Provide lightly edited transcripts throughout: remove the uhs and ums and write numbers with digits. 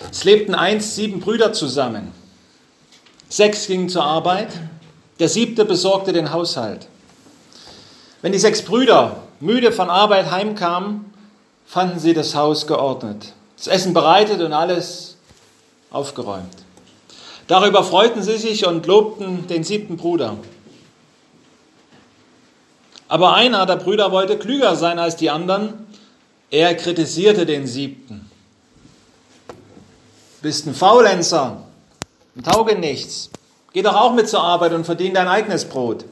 Es lebten einst 7 Brüder zusammen. 6 gingen zur Arbeit, der 7. besorgte den Haushalt. Wenn die 6 Brüder müde von Arbeit heimkamen, fanden sie das Haus geordnet, das Essen bereitet und alles aufgeräumt. Darüber freuten sie sich und lobten den 7. Bruder. Aber einer der Brüder wollte klüger sein als die anderen. Er kritisierte den 7. Bist ein Faulenzer, ein Taugenichts. Geh doch auch mit zur Arbeit und verdien dein eigenes Brot.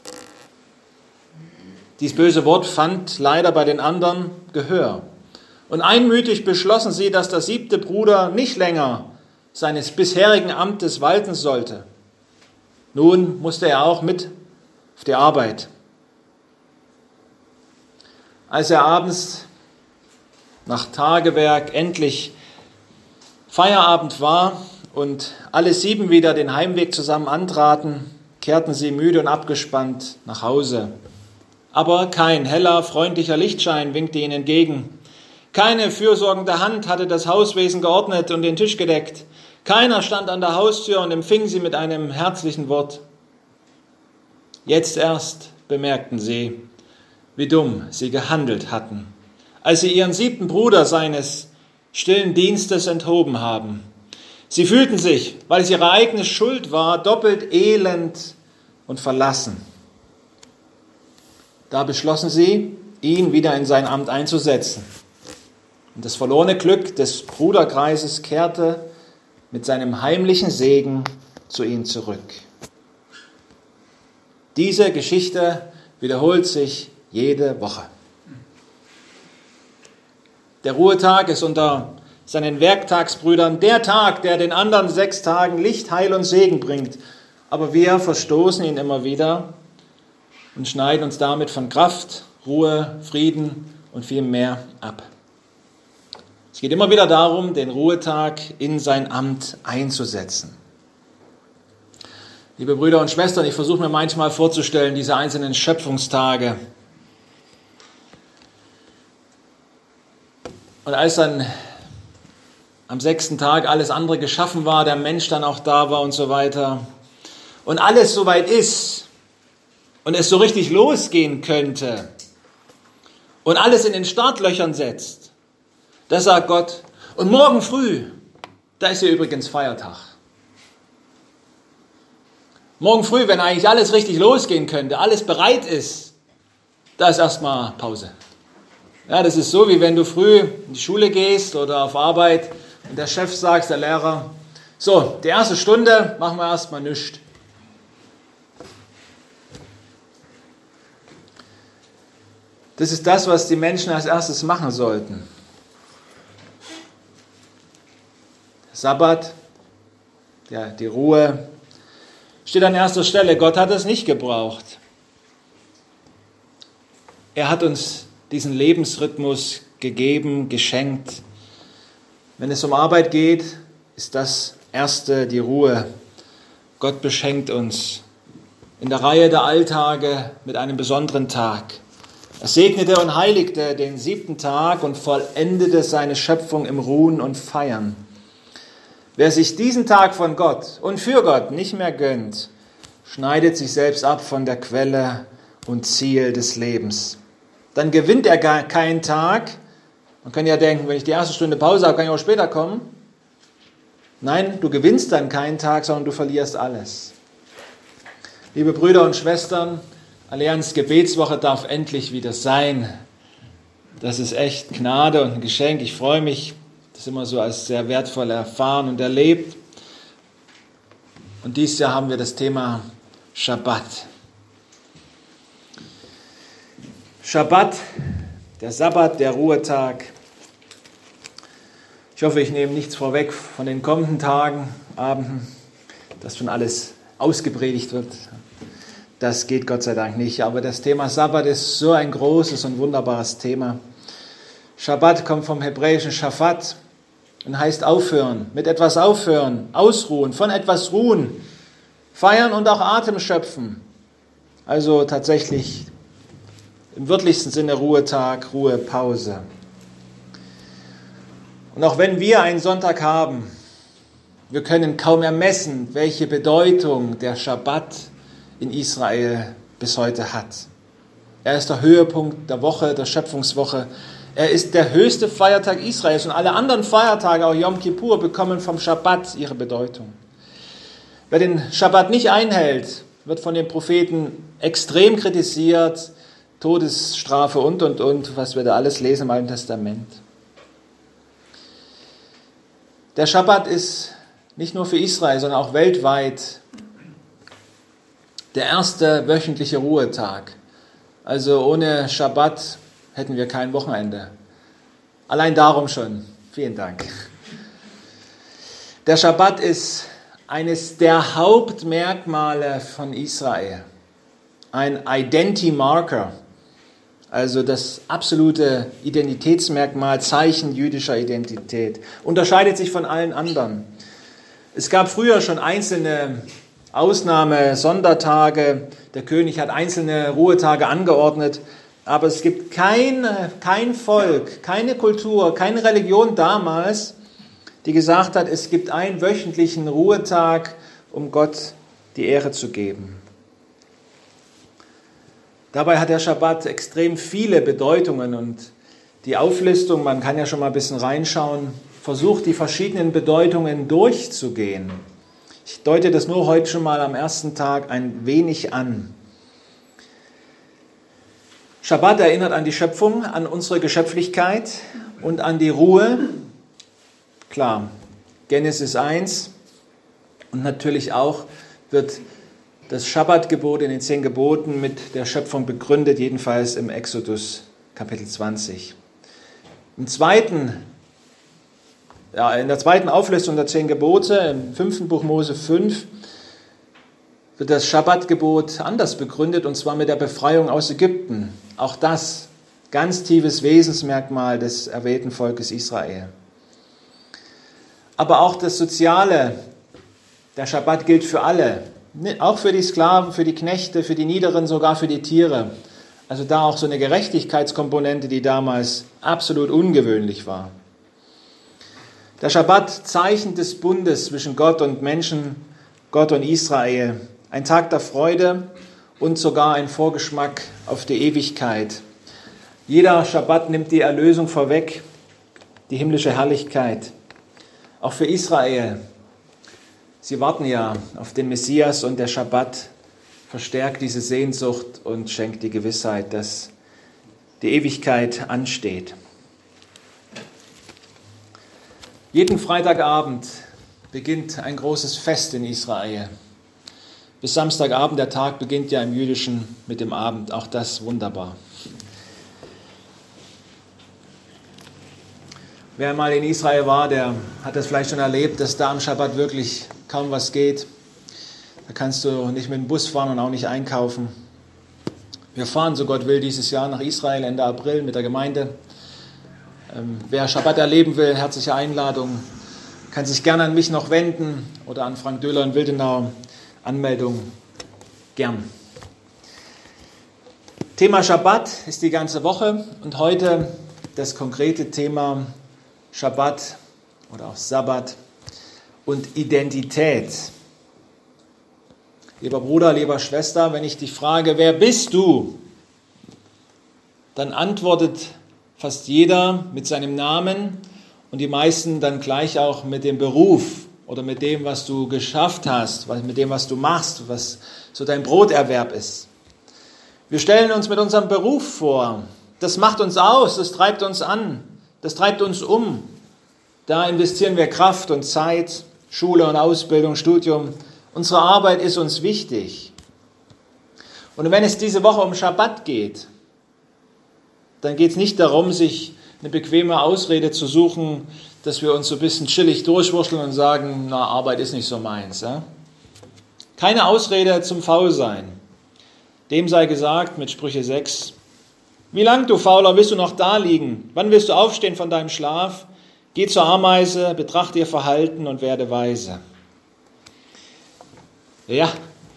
Dies böse Wort fand leider bei den anderen Gehör. Und einmütig beschlossen sie, dass der 7. Bruder nicht länger seines bisherigen Amtes walten sollte. Nun musste er auch mit auf die Arbeit. Als er abends nach Tagewerk endlich Feierabend war und alle 7 wieder den Heimweg zusammen antraten, kehrten sie müde und abgespannt nach Hause. Aber kein heller, freundlicher Lichtschein winkte ihnen entgegen. Keine fürsorgende Hand hatte das Hauswesen geordnet und den Tisch gedeckt. Keiner stand an der Haustür und empfing sie mit einem herzlichen Wort. Jetzt erst bemerkten sie, wie dumm sie gehandelt hatten, als sie ihren 7. Bruder seines stillen Dienstes enthoben haben. Sie fühlten sich, weil es ihre eigene Schuld war, doppelt elend und verlassen. Da beschlossen sie, ihn wieder in sein Amt einzusetzen. Und das verlorene Glück des Bruderkreises kehrte mit seinem heimlichen Segen zu ihnen zurück. Diese Geschichte wiederholt sich jede Woche. Der Ruhetag ist unter seinen Werktagsbrüdern der Tag, der den anderen 6 Tagen Licht, Heil und Segen bringt. Aber wir verstoßen ihn immer wieder und schneiden uns damit von Kraft, Ruhe, Frieden und viel mehr ab. Es geht immer wieder darum, den Ruhetag in sein Amt einzusetzen. Liebe Brüder und Schwestern, ich versuche mir manchmal vorzustellen, diese einzelnen Schöpfungstage. Und als dann am 6. Tag alles andere geschaffen war, der Mensch dann auch da war und so weiter, und alles soweit ist und es so richtig losgehen könnte und alles in den Startlöchern setzt, da sagt Gott, und morgen früh, da ist hier übrigens Feiertag. Morgen früh, wenn eigentlich alles richtig losgehen könnte, alles bereit ist, da ist erstmal Pause. Ja, das ist so, wie wenn du früh in die Schule gehst oder auf Arbeit und der Chef sagt, der Lehrer, so, die erste Stunde machen wir erstmal nichts. Das ist das, was die Menschen als erstes machen sollten. Sabbat, ja, die Ruhe, steht an erster Stelle. Gott hat es nicht gebraucht. Er hat uns diesen Lebensrhythmus gegeben, geschenkt. Wenn es um Arbeit geht, ist das Erste die Ruhe. Gott beschenkt uns in der Reihe der Alltage mit einem besonderen Tag. Er segnete und heiligte den 7. Tag und vollendete seine Schöpfung im Ruhen und Feiern. Wer sich diesen Tag von Gott und für Gott nicht mehr gönnt, schneidet sich selbst ab von der Quelle und Ziel des Lebens. Dann gewinnt er gar keinen Tag. Man kann ja denken, wenn ich die erste Stunde Pause habe, kann ich auch später kommen. Nein, du gewinnst dann keinen Tag, sondern du verlierst alles. Liebe Brüder und Schwestern, Allianz Gebetswoche darf endlich wieder sein. Das ist echt Gnade und ein Geschenk. Ich freue mich, das immer so als sehr wertvoll erfahren und erlebt. Und dieses Jahr haben wir das Thema Schabbat. Schabbat, der Sabbat, der Ruhetag. Ich hoffe, ich nehme nichts vorweg von den kommenden Tagen, Abenden, dass schon alles ausgepredigt wird. Das geht Gott sei Dank nicht. Aber das Thema Sabbat ist so ein großes und wunderbares Thema. Schabbat kommt vom hebräischen Shafat und heißt aufhören, mit etwas aufhören, ausruhen, von etwas ruhen, feiern und auch Atem schöpfen. Also tatsächlich im wörtlichsten Sinne Ruhetag, Ruhepause. Und auch wenn wir einen Sonntag haben, wir können kaum ermessen, welche Bedeutung der Schabbat in Israel bis heute hat. Er ist der Höhepunkt der Woche, der Schöpfungswoche. Er ist der höchste Feiertag Israels und alle anderen Feiertage, auch Yom Kippur, bekommen vom Schabbat ihre Bedeutung. Wer den Schabbat nicht einhält, wird von den Propheten extrem kritisiert, Todesstrafe und, was wir da alles lesen im Alten Testament. Der Schabbat ist nicht nur für Israel, sondern auch weltweit der erste wöchentliche Ruhetag. Also ohne Schabbat hätten wir kein Wochenende. Allein darum schon. Vielen Dank. Der Schabbat ist eines der Hauptmerkmale von Israel. Ein Identity Marker, also das absolute Identitätsmerkmal, Zeichen jüdischer Identität. Unterscheidet sich von allen anderen. Es gab früher schon einzelne Sondertage. Der König hat einzelne Ruhetage angeordnet. Aber es gibt kein Volk, keine Kultur, keine Religion damals, die gesagt hat, es gibt einen wöchentlichen Ruhetag, um Gott die Ehre zu geben. Dabei hat der Schabbat extrem viele Bedeutungen und die Auflistung, man kann ja schon mal ein bisschen reinschauen, versucht die verschiedenen Bedeutungen durchzugehen. Ich deute das nur heute schon mal am ersten Tag ein wenig an. Schabbat erinnert an die Schöpfung, an unsere Geschöpflichkeit und an die Ruhe. Klar, Genesis 1 und natürlich auch wird das Schabbatgebot in den 10 Geboten mit der Schöpfung begründet, jedenfalls im Exodus Kapitel 20. In der zweiten Auflistung der 10 Gebote, im 5. Buch Mose 5, wird das Schabbatgebot anders begründet, und zwar mit der Befreiung aus Ägypten. Auch das ganz tiefes Wesensmerkmal des erwählten Volkes Israel. Aber auch das Soziale, der Schabbat gilt für alle, auch für die Sklaven, für die Knechte, für die Niederen, sogar für die Tiere. Also da auch so eine Gerechtigkeitskomponente, die damals absolut ungewöhnlich war. Der Schabbat, Zeichen des Bundes zwischen Gott und Menschen, Gott und Israel. Ein Tag der Freude und sogar ein Vorgeschmack auf die Ewigkeit. Jeder Schabbat nimmt die Erlösung vorweg, die himmlische Herrlichkeit. Auch für Israel. Sie warten ja auf den Messias und der Schabbat verstärkt diese Sehnsucht und schenkt die Gewissheit, dass die Ewigkeit ansteht. Jeden Freitagabend beginnt ein großes Fest in Israel. Bis Samstagabend, der Tag beginnt ja im Jüdischen mit dem Abend, auch das wunderbar. Wer mal in Israel war, der hat das vielleicht schon erlebt, dass da am Schabbat wirklich kaum was geht. Da kannst du nicht mit dem Bus fahren und auch nicht einkaufen. Wir fahren, so Gott will, dieses Jahr nach Israel Ende April mit der Gemeinde. Wer Schabbat erleben will, herzliche Einladung, kann sich gerne an mich noch wenden oder an Frank Döhler in Wildenau. Anmeldung gern. Thema Schabbat ist die ganze Woche und heute das konkrete Thema Schabbat oder auch Sabbat und Identität. Lieber Bruder, lieber Schwester, wenn ich dich frage, wer bist du? Dann antwortet fast jeder mit seinem Namen und die meisten dann gleich auch mit dem Beruf oder mit dem, was du geschafft hast, mit dem, was du machst, was so dein Broterwerb ist. Wir stellen uns mit unserem Beruf vor. Das macht uns aus, das treibt uns an, das treibt uns um. Da investieren wir Kraft und Zeit, Schule und Ausbildung, Studium. Unsere Arbeit ist uns wichtig. Und wenn es diese Woche um Schabbat geht, dann geht es nicht darum, sich eine bequeme Ausrede zu suchen, dass wir uns so ein bisschen chillig durchwurschteln und sagen, na, Arbeit ist nicht so meins. Ja? Keine Ausrede zum Faulsein. Dem sei gesagt mit Sprüche 6, wie lang, du Fauler, willst du noch da liegen? Wann willst du aufstehen von deinem Schlaf? Geh zur Ameise, betrachte ihr Verhalten und werde weise. Ja,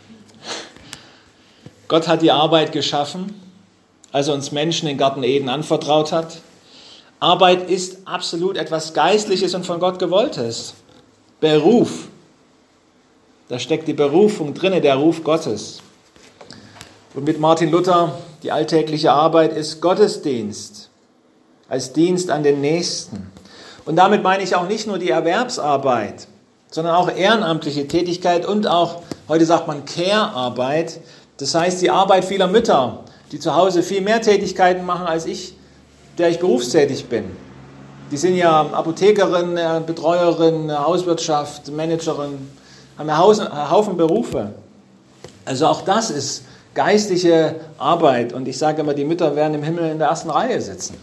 Gott hat die Arbeit geschaffen, als er uns Menschen den Garten Eden anvertraut hat. Arbeit ist absolut etwas Geistliches und von Gott Gewolltes. Beruf. Da steckt die Berufung drin, der Ruf Gottes. Und mit Martin Luther, die alltägliche Arbeit ist Gottesdienst, als Dienst an den Nächsten. Und damit meine ich auch nicht nur die Erwerbsarbeit, sondern auch ehrenamtliche Tätigkeit und auch, heute sagt man, Care-Arbeit. Das heißt, die Arbeit vieler Mütter, die zu Hause viel mehr Tätigkeiten machen als ich, der ich berufstätig bin. Die sind ja Apothekerin, Betreuerin, Hauswirtschaft, Managerin, haben einen Haufen Berufe. Also auch das ist geistliche Arbeit. Und ich sage immer, die Mütter werden im Himmel in der ersten Reihe sitzen.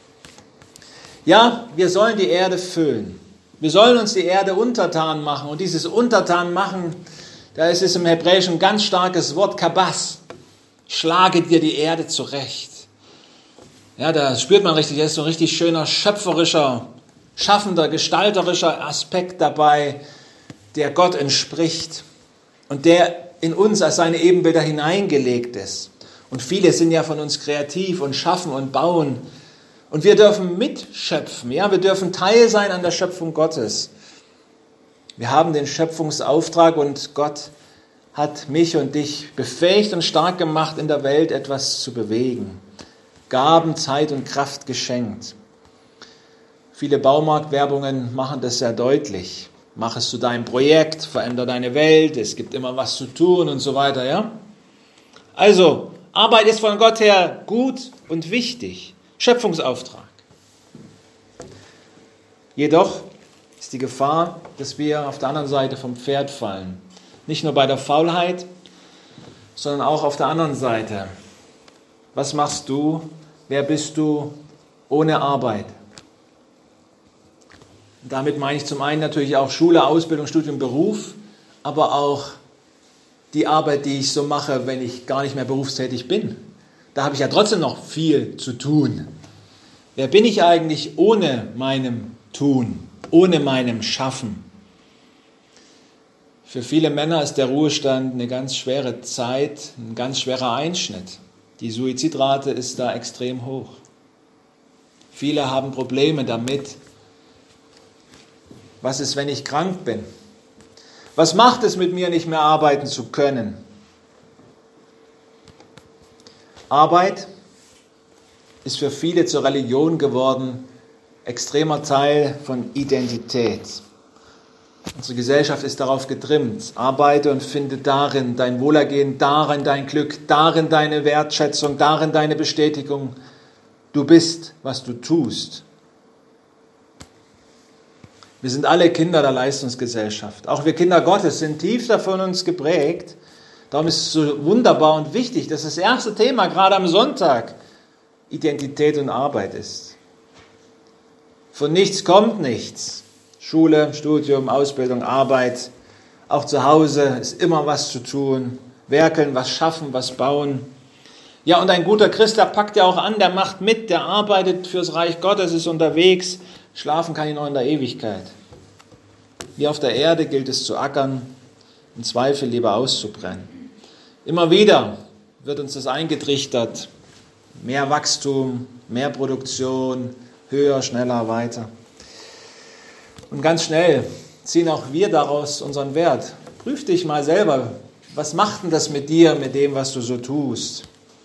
Ja, wir sollen die Erde füllen. Wir sollen uns die Erde untertan machen. Und dieses Untertan machen, da ist es im Hebräischen ein ganz starkes Wort, kabas. Schlage dir die Erde zurecht. Ja, da spürt man richtig, da ist so ein richtig schöner, schöpferischer, schaffender, gestalterischer Aspekt dabei, der Gott entspricht und der in uns als seine Ebenbilder hineingelegt ist. Und viele sind ja von uns kreativ und schaffen und bauen. Und wir dürfen mitschöpfen, ja, wir dürfen Teil sein an der Schöpfung Gottes. Wir haben den Schöpfungsauftrag und Gott hat mich und dich befähigt und stark gemacht, in der Welt etwas zu bewegen. Gaben, Zeit und Kraft geschenkt. Viele Baumarktwerbungen machen das sehr deutlich. Mach es zu deinem Projekt, verändere deine Welt, es gibt immer was zu tun und so weiter, ja? Also, Arbeit ist von Gott her gut und wichtig. Schöpfungsauftrag. Jedoch ist die Gefahr, dass wir auf der anderen Seite vom Pferd fallen. Nicht nur bei der Faulheit, sondern auch auf der anderen Seite. Was machst du? Wer bist du ohne Arbeit? Damit meine ich zum einen natürlich auch Schule, Ausbildung, Studium, Beruf, aber auch die Arbeit, die ich so mache, wenn ich gar nicht mehr berufstätig bin. Da habe ich ja trotzdem noch viel zu tun. Wer bin ich eigentlich ohne meinem Tun, ohne meinem Schaffen? Für viele Männer ist der Ruhestand eine ganz schwere Zeit, ein ganz schwerer Einschnitt. Die Suizidrate ist da extrem hoch. Viele haben Probleme damit. Was ist, wenn ich krank bin? Was macht es mit mir, nicht mehr arbeiten zu können? Arbeit ist für viele zur Religion geworden, extremer Teil von Identität. Unsere Gesellschaft ist darauf getrimmt. Arbeite und finde darin dein Wohlergehen, darin dein Glück, darin deine Wertschätzung, darin deine Bestätigung. Du bist, was du tust. Wir sind alle Kinder der Leistungsgesellschaft. Auch wir Kinder Gottes sind tief davon uns geprägt. Darum ist es so wunderbar und wichtig, dass das erste Thema gerade am Sonntag Identität und Arbeit ist. Von nichts kommt nichts. Schule, Studium, Ausbildung, Arbeit, auch zu Hause ist immer was zu tun. Werkeln, was schaffen, was bauen. Ja, und ein guter Christ, der packt ja auch an, der macht mit, der arbeitet fürs Reich Gottes, ist unterwegs. Schlafen kann ich noch in der Ewigkeit. Wie auf der Erde gilt es zu ackern, im Zweifel lieber auszubrennen. Immer wieder wird uns das eingetrichtert. Mehr Wachstum, mehr Produktion, höher, schneller, weiter. Und ganz schnell ziehen auch wir daraus unseren Wert. Prüf dich mal selber, was macht denn das mit dir, mit dem, was du so tust?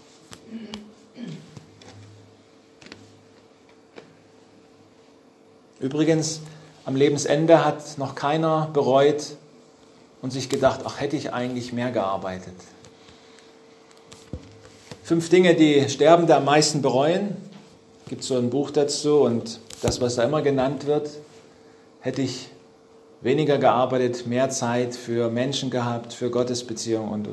Übrigens, am Lebensende hat noch keiner bereut und sich gedacht, ach, hätte ich eigentlich mehr gearbeitet. 5 Dinge, die Sterbende am meisten bereuen. Gibt so ein Buch dazu und das, was da immer genannt wird, hätte ich weniger gearbeitet, mehr Zeit für Menschen gehabt, für Gottesbeziehungen und.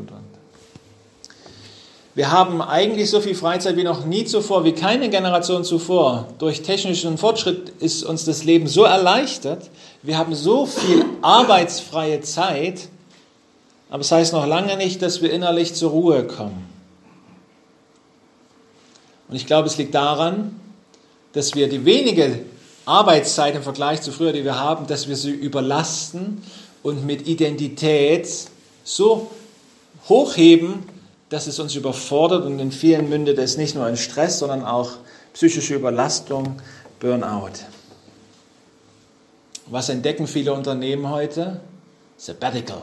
Wir haben eigentlich so viel Freizeit wie noch nie zuvor, wie keine Generation zuvor. Durch technischen Fortschritt ist uns das Leben so erleichtert. Wir haben so viel arbeitsfreie Zeit, aber es heißt noch lange nicht, dass wir innerlich zur Ruhe kommen. Und ich glaube, es liegt daran, dass wir die wenige Arbeitszeit im Vergleich zu früher, die wir haben, dass wir sie überlasten und mit Identität so hochheben, dass es uns überfordert und in vielen mündet es nicht nur in Stress, sondern auch psychische Überlastung, Burnout. Was entdecken viele Unternehmen heute? Sabbatical.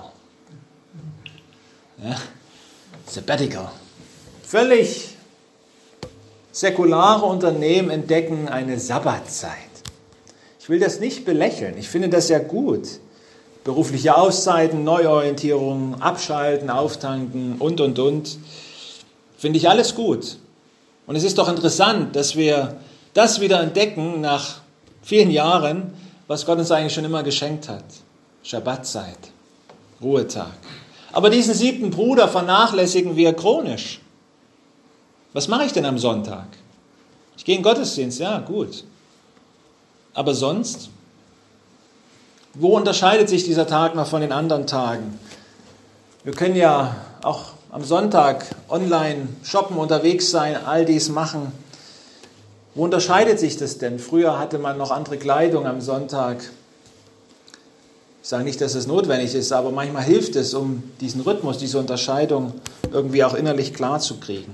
Ja? Sabbatical. Völlig säkulare Unternehmen entdecken eine Sabbatzeit. Ich will das nicht belächeln. Ich finde das ja gut. Berufliche Auszeiten, Neuorientierung, abschalten, auftanken und. Finde ich alles gut. Und es ist doch interessant, dass wir das wieder entdecken nach vielen Jahren, was Gott uns eigentlich schon immer geschenkt hat. Schabbatzeit, Ruhetag. Aber diesen 7. Bruder vernachlässigen wir chronisch. Was mache ich denn am Sonntag? Ich gehe in den Gottesdienst, ja, gut. Aber sonst? Wo unterscheidet sich dieser Tag noch von den anderen Tagen? Wir können ja auch am Sonntag online shoppen, unterwegs sein, all dies machen. Wo unterscheidet sich das denn? Früher hatte man noch andere Kleidung am Sonntag. Ich sage nicht, dass es notwendig ist, aber manchmal hilft es, um diesen Rhythmus, diese Unterscheidung irgendwie auch innerlich klar zu kriegen.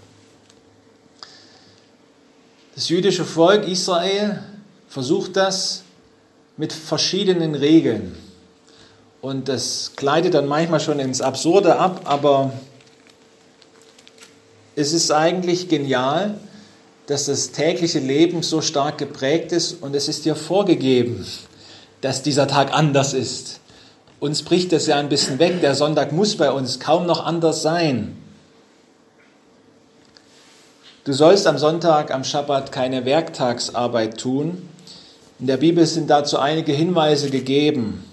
Das jüdische Volk Israel versucht das mit verschiedenen Regeln. Und das gleitet dann manchmal schon ins Absurde ab, aber es ist eigentlich genial, dass das tägliche Leben so stark geprägt ist und es ist dir vorgegeben, dass dieser Tag anders ist. Uns bricht das ja ein bisschen weg. Der Sonntag muss bei uns kaum noch anders sein. Du sollst am Sonntag, am Schabbat keine Werktagsarbeit tun. In der Bibel sind dazu einige Hinweise gegeben.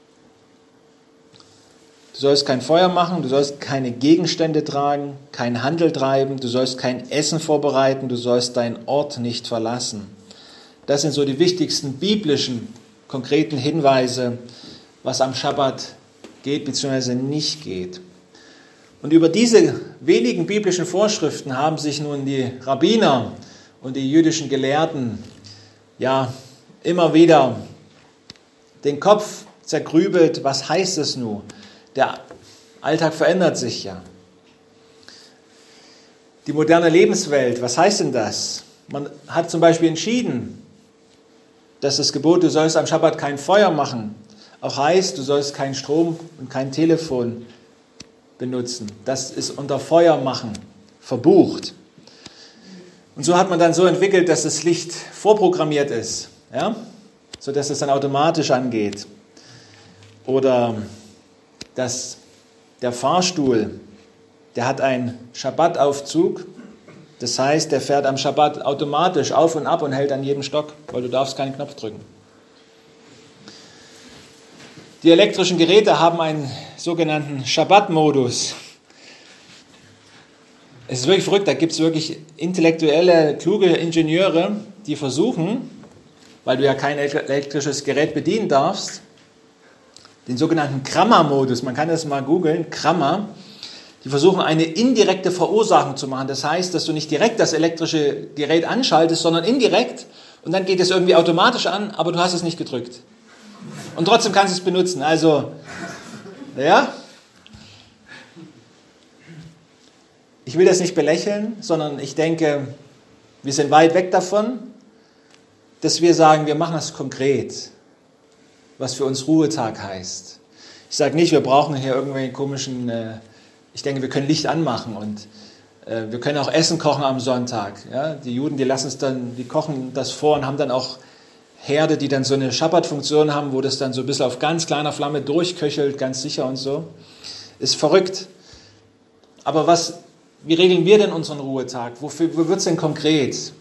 Du sollst kein Feuer machen, du sollst keine Gegenstände tragen, keinen Handel treiben, du sollst kein Essen vorbereiten, du sollst deinen Ort nicht verlassen. Das sind so die wichtigsten biblischen, konkreten Hinweise, was am Schabbat geht bzw. nicht geht. Und über diese wenigen biblischen Vorschriften haben sich nun die Rabbiner und die jüdischen Gelehrten ja immer wieder den Kopf zergrübelt. Was heißt es nun? Der Alltag verändert sich ja. Die moderne Lebenswelt, was heißt denn das? Man hat zum Beispiel entschieden, dass das Gebot, du sollst am Schabbat kein Feuer machen, auch heißt, du sollst keinen Strom und kein Telefon benutzen. Das ist unter Feuer machen verbucht. Und so hat man dann so entwickelt, dass das Licht vorprogrammiert ist, ja? Sodass es dann automatisch angeht. Oder dass der Fahrstuhl, der hat einen Schabbataufzug. Das heißt, der fährt am Schabbat automatisch auf und ab und hält an jedem Stock, weil du darfst keinen Knopf drücken. Die elektrischen Geräte haben einen sogenannten Schabbat-Modus. Es ist wirklich verrückt, da gibt es wirklich intellektuelle, kluge Ingenieure, die versuchen, weil du ja kein elektrisches Gerät bedienen darfst, den sogenannten Crammer-Modus, man kann das mal googeln, Crammer, die versuchen eine indirekte Verursachung zu machen. Das heißt, dass du nicht direkt das elektrische Gerät anschaltest, sondern indirekt und dann geht es irgendwie automatisch an, aber du hast es nicht gedrückt. Und trotzdem kannst du es benutzen. Also, ja, ich will das nicht belächeln, sondern ich denke, wir sind weit weg davon, dass wir sagen, wir machen das konkret, was für uns Ruhetag heißt. Ich sage nicht, wir brauchen hier irgendwelche komischen, ich denke, wir können Licht anmachen und wir können auch Essen kochen am Sonntag. Ja? Die Juden, die lassen es dann, die kochen das vor und haben dann auch Herde, die dann so eine Schabbat-Funktion haben, wo das dann so ein bisschen auf ganz kleiner Flamme durchköchelt, ganz sicher und so. Ist verrückt. Aber wie regeln wir denn unseren Ruhetag? Wo wird es denn konkret?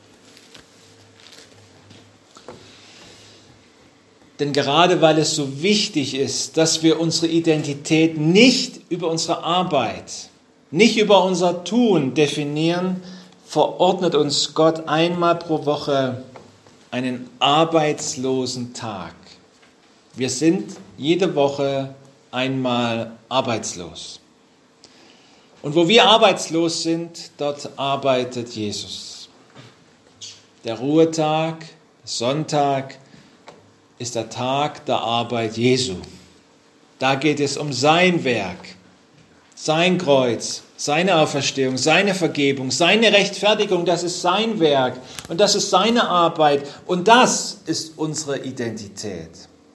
Denn gerade weil es so wichtig ist, dass wir unsere Identität nicht über unsere Arbeit, nicht über unser Tun definieren, verordnet uns Gott einmal pro Woche einen arbeitslosen Tag. Wir sind jede Woche einmal arbeitslos. Und wo wir arbeitslos sind, dort arbeitet Jesus. Der Ruhetag, Sonntag, ist der Tag der Arbeit Jesu. Da geht es um sein Werk, sein Kreuz, seine Auferstehung, seine Vergebung, seine Rechtfertigung, das ist sein Werk und das ist seine Arbeit und das ist unsere Identität.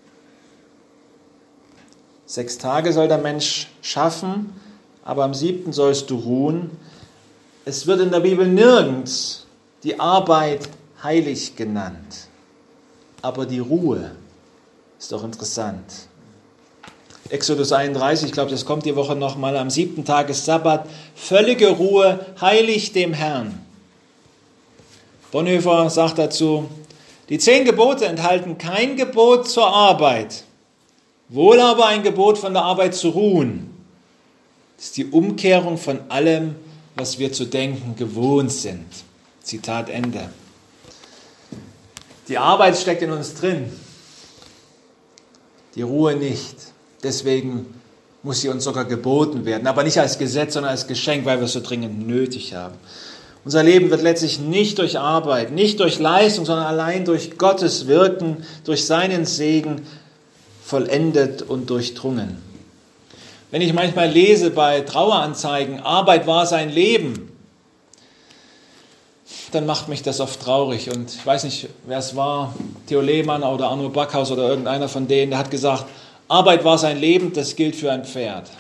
6 Tage soll der Mensch schaffen, aber am 7. sollst du ruhen. Es wird in der Bibel nirgends die Arbeit heilig genannt, aber die Ruhe ist doch interessant. Exodus 31, ich glaube, das kommt die Woche nochmal, am 7. Tag ist Sabbat, völlige Ruhe, heilig dem Herrn. Bonhoeffer sagt dazu, die 10 Gebote enthalten kein Gebot zur Arbeit, wohl aber ein Gebot von der Arbeit zu ruhen. Das ist die Umkehrung von allem, was wir zu denken gewohnt sind. Zitat Ende. Die Arbeit steckt in uns drin, die Ruhe nicht. Deswegen muss sie uns sogar geboten werden, aber nicht als Gesetz, sondern als Geschenk, weil wir es so dringend nötig haben. Unser Leben wird letztlich nicht durch Arbeit, nicht durch Leistung, sondern allein durch Gottes Wirken, durch seinen Segen vollendet und durchdrungen. Wenn ich manchmal lese bei Traueranzeigen, Arbeit war sein Leben, dann macht mich das oft traurig. Und ich weiß nicht, wer es war, Theo Lehmann oder Arno Backhaus oder irgendeiner von denen, der hat gesagt, Arbeit war sein Leben, das gilt für ein Pferd.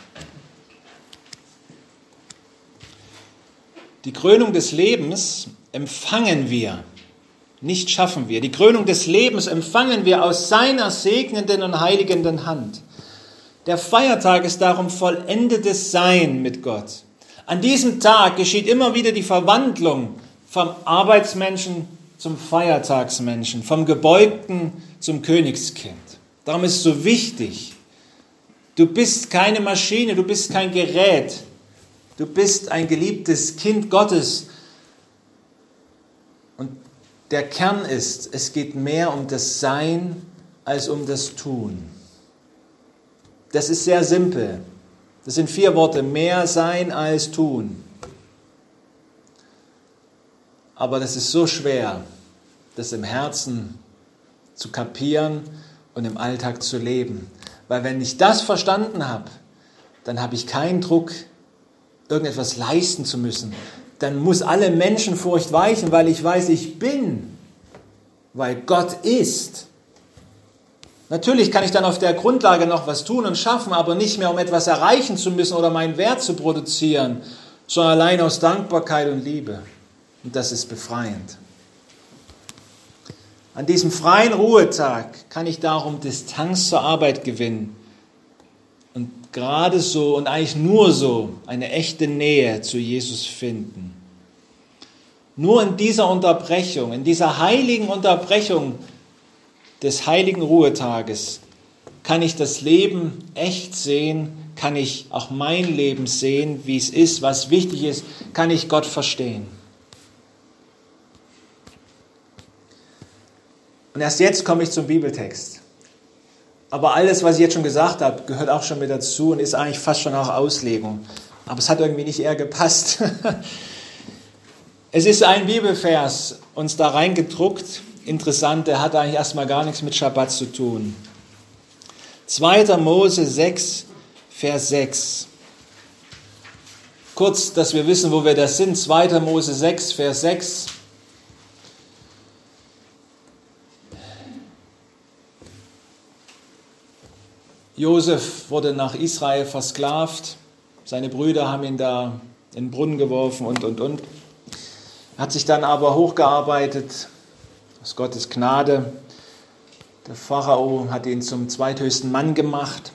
Die Krönung des Lebens empfangen wir, nicht schaffen wir. Die Krönung des Lebens empfangen wir aus seiner segnenden und heiligenden Hand. Der Feiertag ist darum vollendetes Sein mit Gott. An diesem Tag geschieht immer wieder die Verwandlung vom Arbeitsmenschen zum Feiertagsmenschen, vom Gebeugten zum Königskind. Darum ist es so wichtig, du bist keine Maschine, du bist kein Gerät, du bist ein geliebtes Kind Gottes. Und der Kern ist, es geht mehr um das Sein als um das Tun. Das ist sehr simpel. Das sind 4 Worte, mehr sein als tun. Aber das ist so schwer, das im Herzen zu kapieren und im Alltag zu leben. Weil wenn ich das verstanden habe, dann habe ich keinen Druck, irgendetwas leisten zu müssen. Dann muss alle Menschenfurcht weichen, weil ich weiß, ich bin, weil Gott ist. Natürlich kann ich dann auf der Grundlage noch was tun und schaffen, aber nicht mehr, um etwas erreichen zu müssen oder meinen Wert zu produzieren, sondern allein aus Dankbarkeit und Liebe. Und das ist befreiend. An diesem freien Ruhetag kann ich darum Distanz zur Arbeit gewinnen und gerade so und eigentlich nur so eine echte Nähe zu Jesus finden. Nur in dieser Unterbrechung, in dieser heiligen Unterbrechung des heiligen Ruhetages kann ich das Leben echt sehen, kann ich auch mein Leben sehen, wie es ist, was wichtig ist, kann ich Gott verstehen. Und erst jetzt komme ich zum Bibeltext. Aber alles, was ich jetzt schon gesagt habe, gehört auch schon mit dazu und ist eigentlich fast schon auch Auslegung. Aber es hat irgendwie nicht eher gepasst. Es ist ein Bibelvers uns da reingedruckt. Interessant, der hat eigentlich erstmal gar nichts mit Schabbat zu tun. 2. Mose 6, Vers 6. Kurz, dass wir wissen, wo wir das sind. 2. Mose 6, Vers 6. Josef wurde nach Israel versklavt. Seine Brüder haben ihn da in den Brunnen geworfen und. Er hat sich dann aber hochgearbeitet, aus Gottes Gnade. Der Pharao hat ihn zum zweithöchsten Mann gemacht.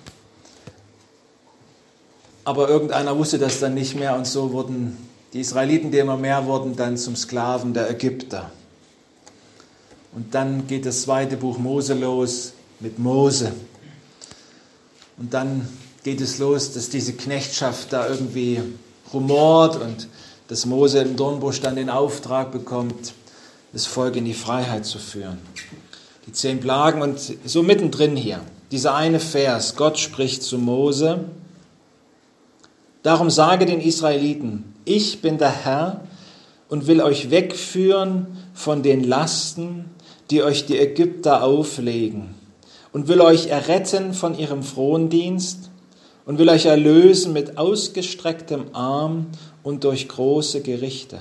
Aber irgendeiner wusste das dann nicht mehr und so wurden die Israeliten, die immer mehr wurden, dann zum Sklaven der Ägypter. Und dann geht das 2. Buch Mose los mit Mose. Und dann geht es los, dass diese Knechtschaft da irgendwie rumort und dass Mose im Dornbusch dann den Auftrag bekommt, das Volk in die Freiheit zu führen. Die 10 Plagen und so mittendrin hier, dieser eine Vers, Gott spricht zu Mose, darum sage den Israeliten, ich bin der Herr und will euch wegführen von den Lasten, die euch die Ägypter auflegen und will euch erretten von ihrem Frondienst und will euch erlösen mit ausgestrecktem Arm und durch große Gerichte.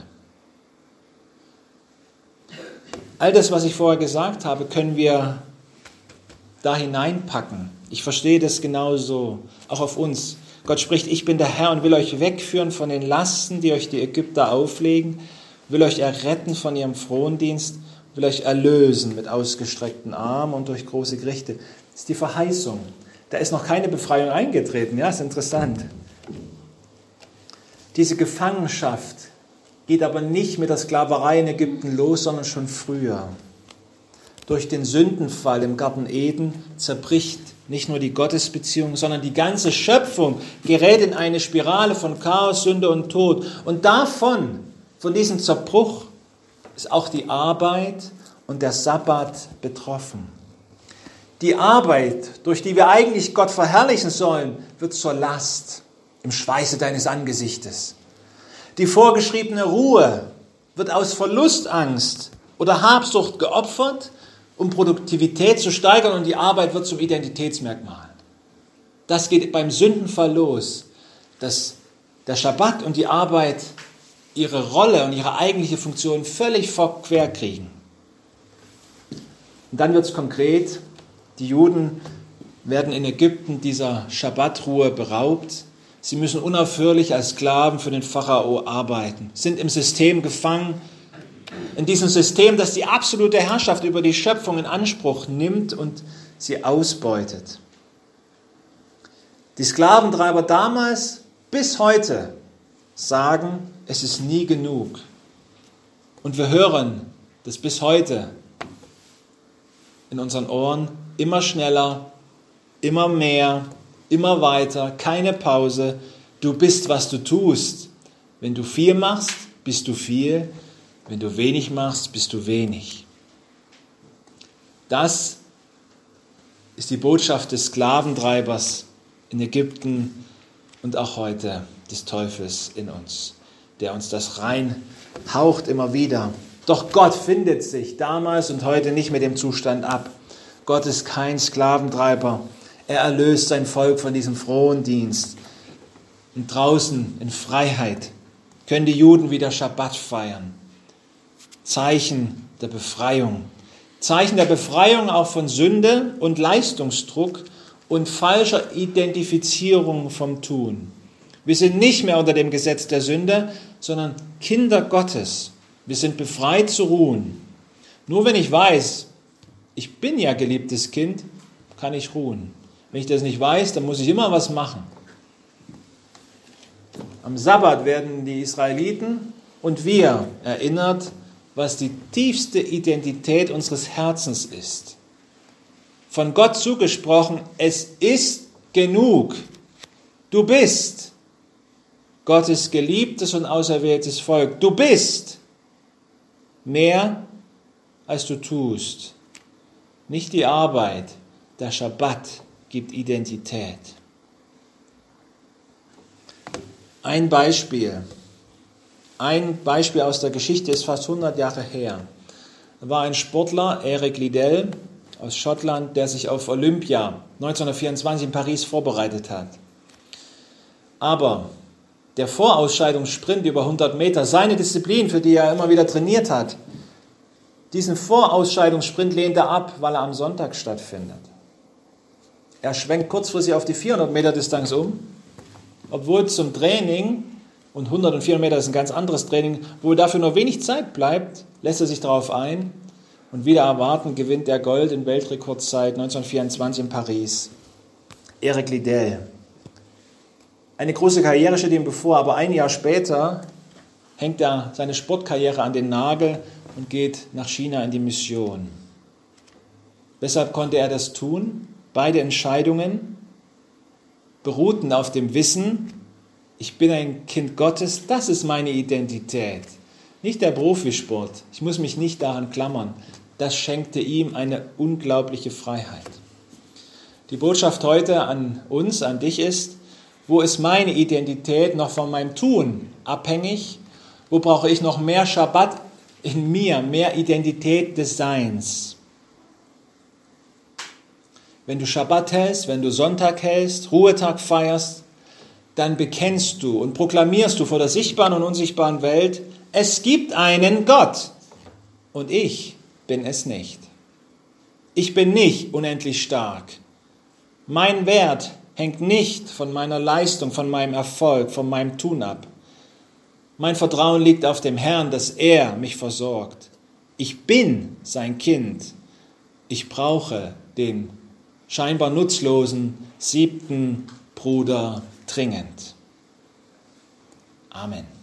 All das, was ich vorher gesagt habe, können wir da hineinpacken. Ich verstehe das genauso, auch auf uns. Gott spricht, ich bin der Herr und will euch wegführen von den Lasten, die euch die Ägypter auflegen, will euch erretten von ihrem Frondienst, will euch erlösen mit ausgestreckten Armen und durch große Gerichte. Das ist die Verheißung. Da ist noch keine Befreiung eingetreten. Ja, ist interessant. Diese Gefangenschaft geht aber nicht mit der Sklaverei in Ägypten los, sondern schon früher. Durch den Sündenfall im Garten Eden zerbricht nicht nur die Gottesbeziehung, sondern die ganze Schöpfung gerät in eine Spirale von Chaos, Sünde und Tod. Und von diesem Zerbruch, ist auch die Arbeit und der Sabbat betroffen. Die Arbeit, durch die wir eigentlich Gott verherrlichen sollen, wird zur Last im Schweiße deines Angesichtes. Die vorgeschriebene Ruhe wird aus Verlustangst oder Habsucht geopfert, um Produktivität zu steigern, und die Arbeit wird zum Identitätsmerkmal. Das geht beim Sündenfall los, dass der Schabbat und die Arbeit ihre Rolle und ihre eigentliche Funktion völlig verquer kriegen. Und dann wird es konkret, die Juden werden in Ägypten dieser Schabbatruhe beraubt. Sie müssen unaufhörlich als Sklaven für den Pharao arbeiten, sind im System gefangen, in diesem System, das die absolute Herrschaft über die Schöpfung in Anspruch nimmt und sie ausbeutet. Die Sklaventreiber damals bis heute sagen, es ist nie genug. Und wir hören das bis heute in unseren Ohren immer schneller, immer mehr, immer weiter, keine Pause. Du bist, was du tust. Wenn du viel machst, bist du viel. Wenn du wenig machst, bist du wenig. Das ist die Botschaft des Sklaventreibers in Ägypten und auch heute des Teufels in uns, der uns das reinhaucht immer wieder. Doch Gott findet sich damals und heute nicht mit dem Zustand ab. Gott ist kein Sklaventreiber. Er erlöst sein Volk von diesem Frondienst. Und draußen in Freiheit können die Juden wieder Schabbat feiern. Zeichen der Befreiung. Zeichen der Befreiung auch von Sünde und Leistungsdruck und falscher Identifizierung vom Tun. Wir sind nicht mehr unter dem Gesetz der Sünde, sondern Kinder Gottes. Wir sind befreit zu ruhen. Nur wenn ich weiß, ich bin ja geliebtes Kind, kann ich ruhen. Wenn ich das nicht weiß, dann muss ich immer was machen. Am Sabbat werden die Israeliten und wir erinnert, was die tiefste Identität unseres Herzens ist. Von Gott zugesprochen, es ist genug. Du bist Gottes geliebtes und auserwähltes Volk. Du bist mehr, als du tust. Nicht die Arbeit, der Schabbat gibt Identität. Ein Beispiel aus der Geschichte ist fast 100 Jahre her. Da war ein Sportler, Eric Liddell aus Schottland, der sich auf Olympia 1924 in Paris vorbereitet hat. Aber der Vorausscheidungssprint über 100 Meter, seine Disziplin, für die er immer wieder trainiert hat, diesen Vorausscheidungssprint lehnt er ab, weil er am Sonntag stattfindet. Er schwenkt kurzfristig auf die 400 Meter Distanz um, obwohl zum Training, und 100 und 400 Meter ist ein ganz anderes Training, wo dafür nur wenig Zeit bleibt, lässt er sich darauf ein und wieder erwarten gewinnt er Gold in Weltrekordzeit 1924 in Paris. Eric Liddell. Eine große Karriere steht ihm bevor, aber ein Jahr später hängt er seine Sportkarriere an den Nagel und geht nach China in die Mission. Weshalb konnte er das tun? Beide Entscheidungen beruhten auf dem Wissen, ich bin ein Kind Gottes, das ist meine Identität. Nicht der Profisport, ich muss mich nicht daran klammern. Das schenkte ihm eine unglaubliche Freiheit. Die Botschaft heute an uns, an dich ist, wo ist meine Identität noch von meinem Tun abhängig? Wo brauche ich noch mehr Schabbat in mir, mehr Identität des Seins? wenn du Schabbat hältst, wenn du Sonntag hältst, Ruhetag feierst, dann bekennst du und proklamierst du vor der sichtbaren und unsichtbaren Welt, es gibt einen Gott und ich bin es nicht. Ich bin nicht unendlich stark. Mein Wert hängt nicht von meiner Leistung, von meinem Erfolg, von meinem Tun ab. Mein Vertrauen liegt auf dem Herrn, dass er mich versorgt. Ich bin sein Kind. Ich brauche den scheinbar nutzlosen 7. Bruder dringend. Amen.